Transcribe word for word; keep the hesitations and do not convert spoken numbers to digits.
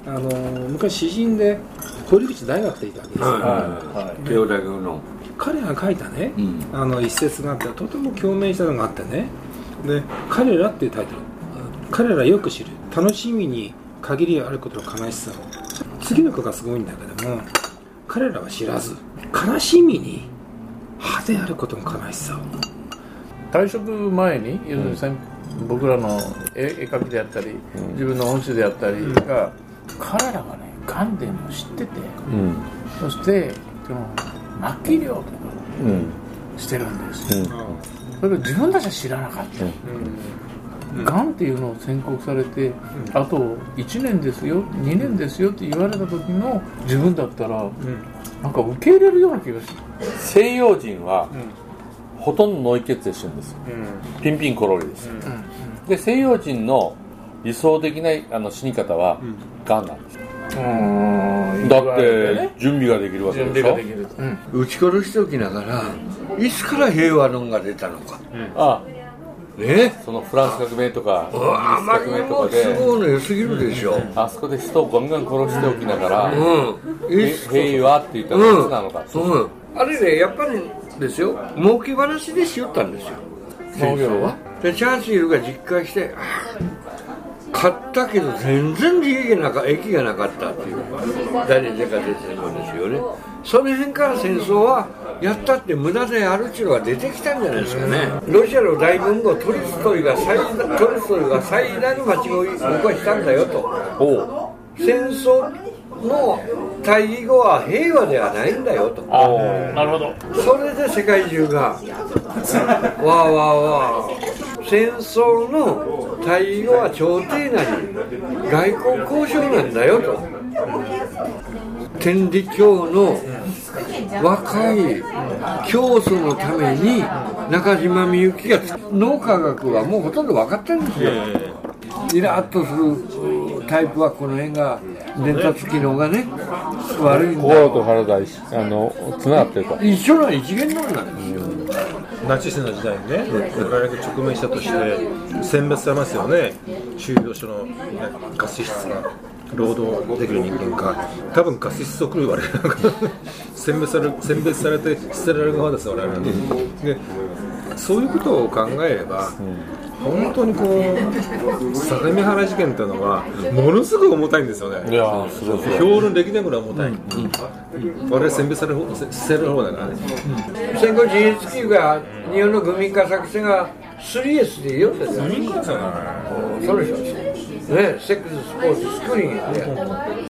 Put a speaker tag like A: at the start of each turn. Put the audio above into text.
A: あの昔詩人で堀口大学っていたわけですよ、はい
B: はい、慶応大学の
A: 彼が書いたね、うん、あの一節があってとても共鳴したのがあってね、で彼らっていうタイトル、彼らよく知る楽しみに限りあることの悲しさを、次の句がすごいんだけども、彼らは知らず悲しみに派手あることの悲しさを。
C: 退職前に、要するに、うん、僕らの 絵, 絵描きであったり、うん、自分の本質であったりが、うん、彼らがねがんでも知ってて、うん、そしてその末期医療とかしてるんですよ、うん、それを自分たちは知らなかった、うん、がんっていうのを宣告されて、うん、あといちねんですよにねんですよって言われた時の自分だったら、うん、なんか受け入れるような気がする。
D: 西洋人は、うん、ほとんど脳液血で死ぬんですよ、うん、ピンピンコロリです、うん、で西洋人の理想的なあの死に方は、うん、がんなんですよ。うんだって準備ができるわけでしょ、
B: うん、撃ち殺しておきながらいつから平和論が出たのか、うん、あ
D: あね、そのフランス革命とかイギリス革命とかで
B: 都合の良すぎるでしょ、うん、
D: あそこで人をガンガン殺しておきながら、うん、平和って言ったらいつなのか、
B: うんうん、あれねやっぱりですよ儲け話でしよったんですよ戦争は。でチャーチルが実感して勝ったけど全然利益がなか益がなかったっていう第二次世界大戦後ですよね。その辺から戦争はやったって無駄であるっていうのが出てきたんじゃないですかね。ロシアの大文豪トルストイが最トルストイが最大の間違い僕はしたんだよと。戦争の大義語は平和ではないんだよと。
C: あなるほど。
B: それで世界中がわーわーわー戦争の大義語は朝廷なり外交交渉なんだよと。天理教の若い教祖のために中島みゆきが脳科学はもうほとんど分かってるんですよ。イラッとするタイプはこの辺が伝達機能がね悪いんだよ。
D: 心と体あのつながってるから
B: 一緒な一元論なんですよ。
A: ナチスの時代にね我々が直面したとして選別されますよね。収容所のガス室が労働できる人間か多分ガス室を来る我々が選別され選別されて捨てられる側です我々は、うん、でそういうことを考えれば、うん、本当にこう相模原事件というのはものすごく重たいんですよね。
D: いやすごい
A: 評論歴代ぐらい重たい、うんうん、我々選別される方捨てる方だからね、
B: うん、戦後自立期が日本の軍民化作戦が スリーエス でいいよって言ったらそうでしょね、セックス、スポーツ、スクリーンで